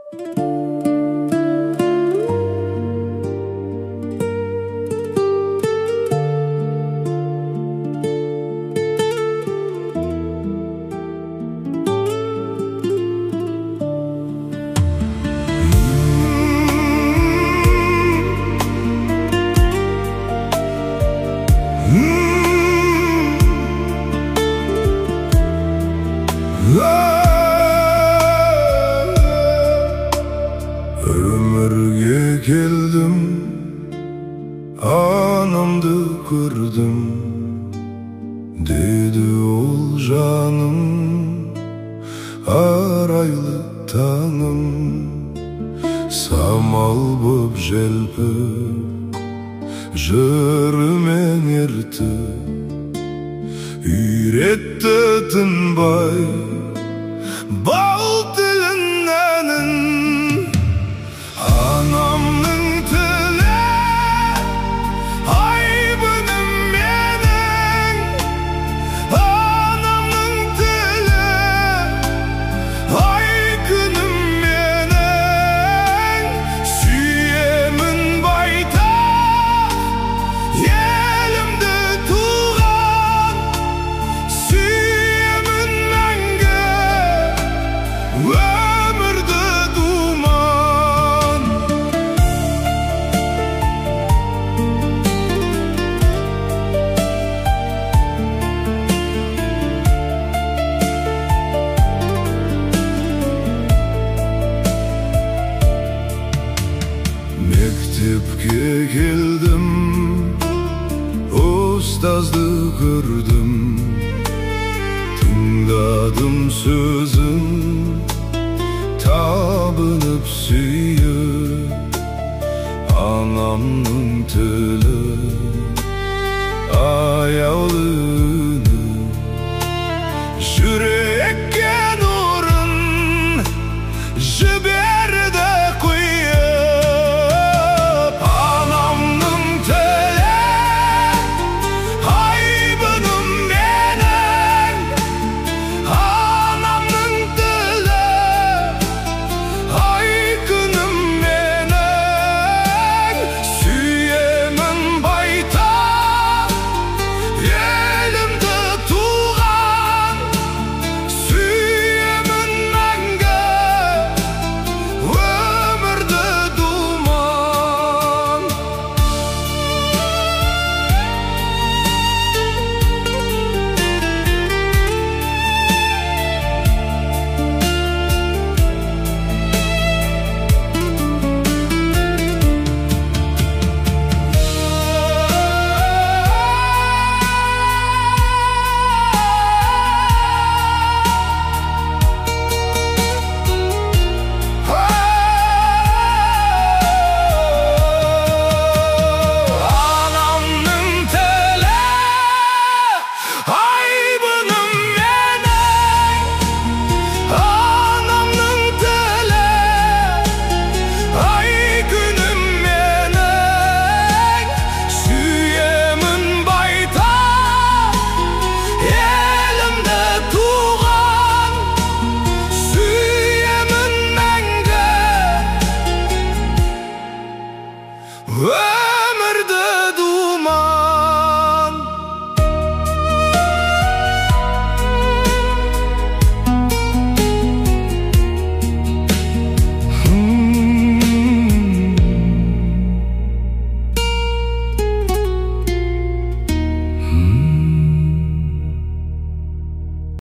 Ömürge keldim, anamdı gördüm, dedi ol canım, araylı tanım. Samal bob jelpip, jörümen ertip, üyretті тынбай бал тіліннәнін. Anamның тілі айбыным менің, анамның тілі ай күнім менің. Сүйемін байтақ елімді туған, сүйемін мәңгі өмірді думан. Мектепке келдім, ұстазды көрдім, тыңдадым сөзін, табынып сүйіп. Анамның тілі аяулы үнім, жүрек